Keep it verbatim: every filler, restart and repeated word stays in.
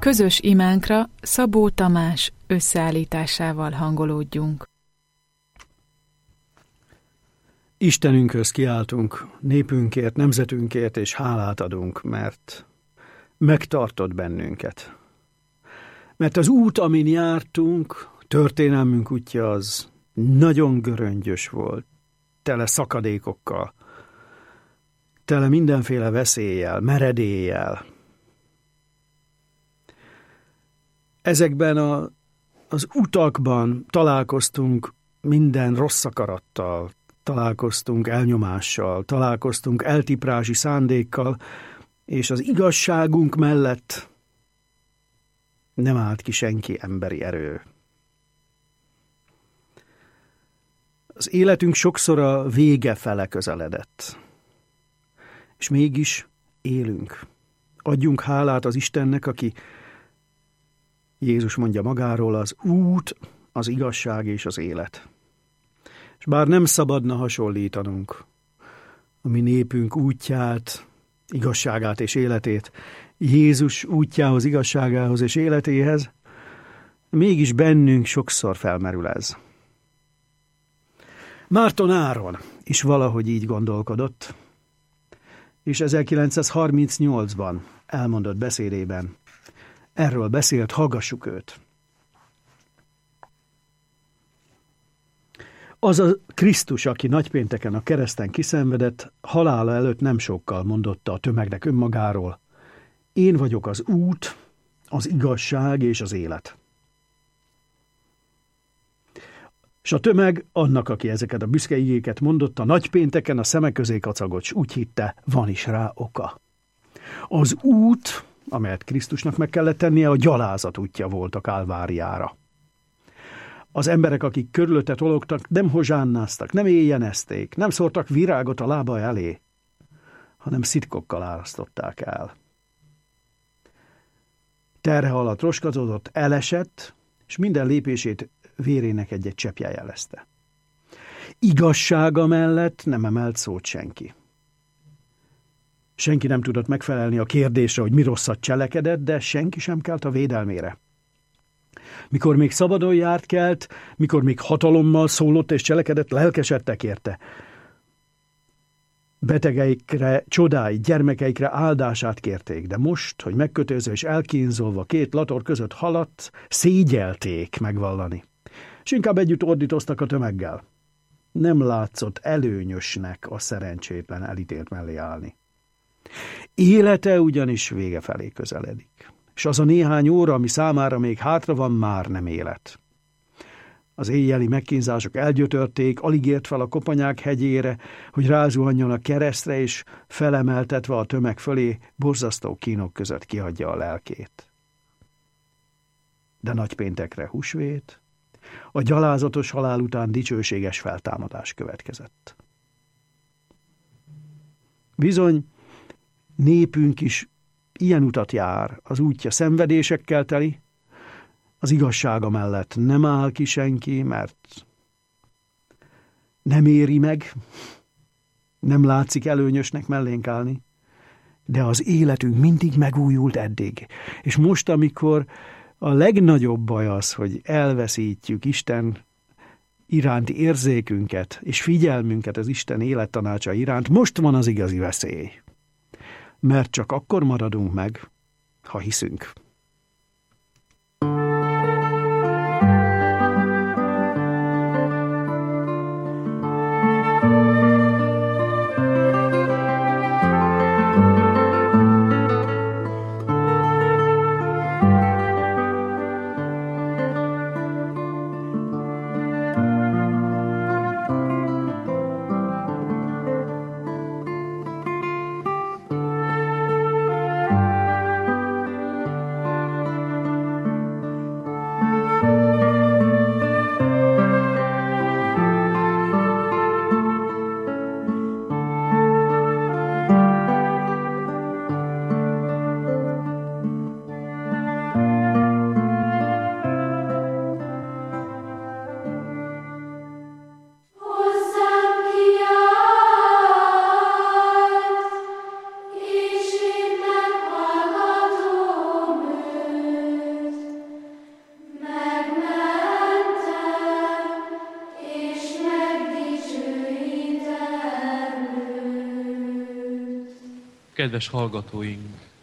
Közös imánkra Szabó Tamás összeállításával hangolódjunk. Istenünkhöz kiáltunk, népünkért, nemzetünkért, és hálát adunk, mert megtartott bennünket. Mert az út, amin jártunk, történelmünk útja az nagyon göröngyös volt, tele szakadékokkal, tele mindenféle veszéllyel, meredéllyel. Ezekben a, az utakban találkoztunk minden rossz akarattal, találkoztunk elnyomással, találkoztunk eltiprási szándékkal, és az igazságunk mellett nem állt ki senki emberi erő. Az életünk sokszor a vége fele közeledett, és mégis élünk. Adjunk hálát az Istennek, aki, Jézus mondja magáról, az út, az igazság és az élet. És bár nem szabadna hasonlítanunk a mi népünk útját, igazságát és életét Jézus útjához, igazságához és életéhez, mégis bennünk sokszor felmerül ez. Márton Áron is valahogy így gondolkodott, és ezerkilencszázharmincnyolcban elmondott beszédében erről beszélt, hallgassuk őt. Az a Krisztus, aki nagypénteken a kereszten kiszenvedett, halála előtt nem sokkal mondotta a tömegnek önmagáról: én vagyok az út, az igazság és az élet. És a tömeg annak, aki ezeket a büszke igéket mondotta, nagypénteken a szeme közé kacagott, s úgy hitte, van is rá oka. Az út, amelyet Krisztusnak meg kellett tennie, a gyalázat útja volt a Kálváriára. Az emberek, akik körülötte tologtak, nem hozsánnáztak, nem éjjenezték, nem szórtak virágot a lába elé, hanem szitkokkal árasztották el. Terhe alatt roskadott, elesett, és minden lépését vérének egy-egy cseppje jelezte. Igazsága mellett nem emelt szót senki. Senki nem tudott megfelelni a kérdésre, hogy mi rosszat cselekedett, de senki sem kelt a védelmére. Mikor még szabadon járt, kelt, mikor még hatalommal szólott és cselekedett, lelkesedtek érte. Betegeikre, csodáit, gyermekeikre áldását kérték, de most, hogy megkötözve és elkínzolva két lator között haladt, szégyelték megvallani. És inkább együtt ordítoztak a tömeggel. Nem látszott előnyösnek a szerencsétlen elítélt mellé állni. Élete ugyanis vége felé közeledik, és az a néhány óra, ami számára még hátra van, már nem élet. Az éjjeli megkínzások elgyötörték, alig ért fel a koponyák hegyére, hogy rázuhanjon a keresztre, és felemeltetve a tömeg fölé, borzasztó kínok között kiadja a lelkét. De nagypéntekre húsvét, a gyalázatos halál után dicsőséges feltámadás következett. Bizony, népünk is ilyen utat jár, az útja szenvedésekkel teli, az igazsága mellett nem áll ki senki, mert nem éri meg, nem látszik előnyösnek mellénk állni, de az életünk mindig megújult eddig. És most, amikor a legnagyobb baj az, hogy elveszítjük Isten iránti érzékünket és figyelmünket az Isten élettanácsa iránt, most van az igazi veszély. Mert csak akkor maradunk meg, ha hiszünk. Kedves hallgatóink,